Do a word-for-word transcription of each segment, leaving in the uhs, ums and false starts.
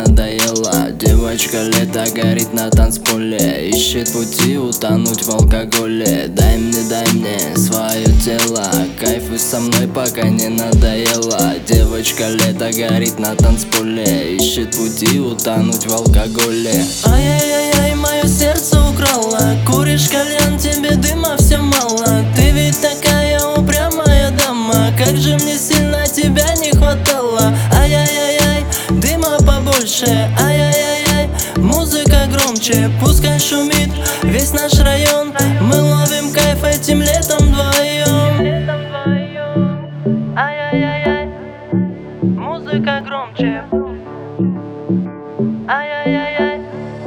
надоело. Девочка лето горит на танцполе, ищет пути утонуть в алкоголе. Дай мне, дай мне свое тело, кайфуй со мной, пока не надоело. Девочка лето горит на танцполе, ищет пути утонуть в алкоголе. Ай-яй-яй, мое сердце украла, куришь кальян, тебе дыма все мало. Ты ведь такая упрямая дама, как же мне сильно тебя не хватало. Ай-яй-яй, дыма побольше, ай-яй-яй, музыка громче, пускай шумит весь наш район. Мы ловим кайф этим летом вдвоем. Ай-яй-яй, музыка громче, ай-яй-яй.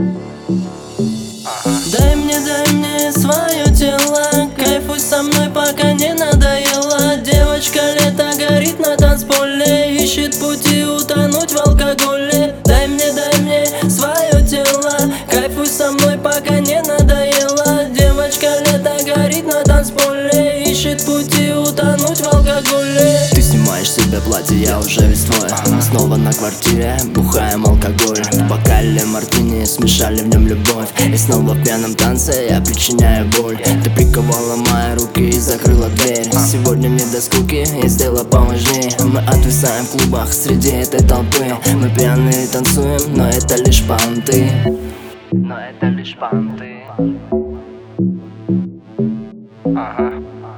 Дай мне, дай мне свое тело, кайфуй со мной, пока не надоело. Девочка лето горит на танцполе, ищет пути утонуть в алкоголе. Дай мне, дай мне свое тело, кайфуй со мной, пока не надоело. Девочка лето горит на танцполе, ищет пути утонуть в алкоголе. Ты снимаешь себе платье, я уже весь твой. Мы снова на квартире, бухаем алкоголь. В бокале мартини смешали в нем любовь. И снова в пьяном танце я причиняю боль. Ты приковала мои руки и закрыла дверь. Сегодня мне до скуки, есть дело поважнее. Мы отвисаем в клубах среди этой толпы. Мы пьяные танцуем, но это лишь понты. Но это лишь понты. Ага.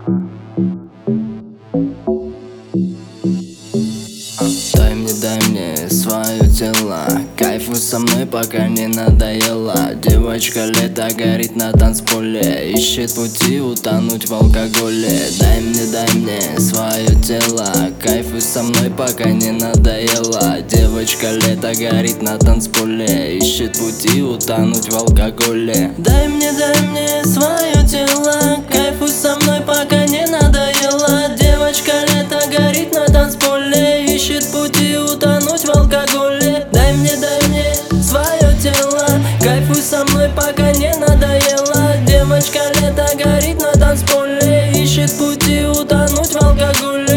Дай мне, дай мне свое тело, кайфуй со мной, пока не надоело. Девочка лето горит на танцполе, ищет пути утонуть в алкоголе. Дай мне, дай мне свое тело, кайфуй со мной, пока не надоело. Девочка лето горит на танцполе, ищет пути утонуть в алкоголе. Дай мне, дай мне свое тело, кайфуй со мной, пока не надоело. Девочка лето горит на танцполе, ищет пути утонуть в алкоголе. Дай мне, дай мне свое тело, кайфуй со мной, пока не надоело. Девочка лето горит на танцполе, ищет пути утонуть в алкоголе.